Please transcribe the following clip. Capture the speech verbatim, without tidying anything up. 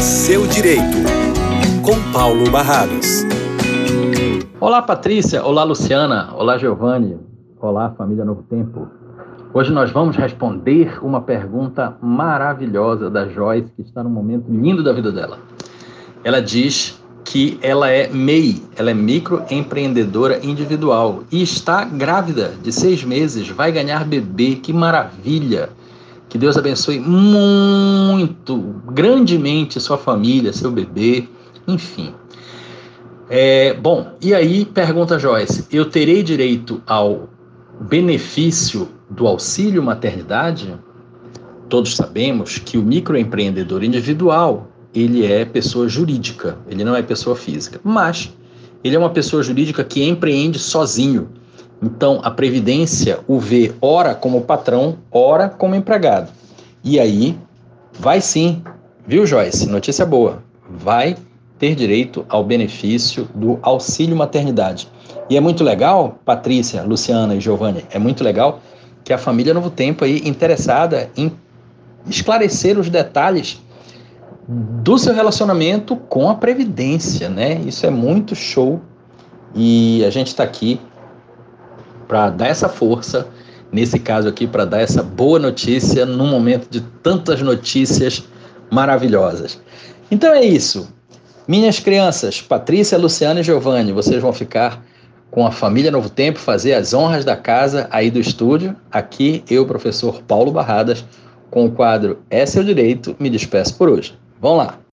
Seu Direito, com Paulo Barradas. Olá, Patrícia. Olá, Luciana. Olá, Giovanni. Olá, família Novo Tempo. Hoje nós vamos responder uma pergunta maravilhosa da Joyce, que está num momento lindo da vida dela. Ela diz que ela é M E I, ela é microempreendedora individual e está grávida de seis meses, vai ganhar bebê, que maravilha! Que Deus abençoe muito, grandemente sua família, seu bebê, enfim. É, bom, e aí pergunta Joyce, eu terei direito ao benefício do auxílio maternidade? Todos sabemos que o microempreendedor individual, ele é pessoa jurídica, ele não é pessoa física, mas ele é uma pessoa jurídica que empreende sozinho. Então, a Previdência o vê ora como patrão, ora como empregado. E aí, vai sim, viu, Joyce? Notícia boa, vai ter direito ao benefício do auxílio maternidade. E é muito legal, Patrícia, Luciana e Giovanni, é muito legal que a família Novo Tempo aí interessada em esclarecer os detalhes do seu relacionamento com a Previdência, né? Isso é muito show e a gente está aqui para dar essa força, nesse caso aqui, para dar essa boa notícia num momento de tantas notícias maravilhosas. Então é isso. Minhas crianças, Patrícia, Luciana e Giovanni, vocês vão ficar com a família Novo Tempo, fazer as honras da casa aí do estúdio. Aqui eu, professor Paulo Barradas, com o quadro É Seu Direito, me despeço por hoje. Vamos lá!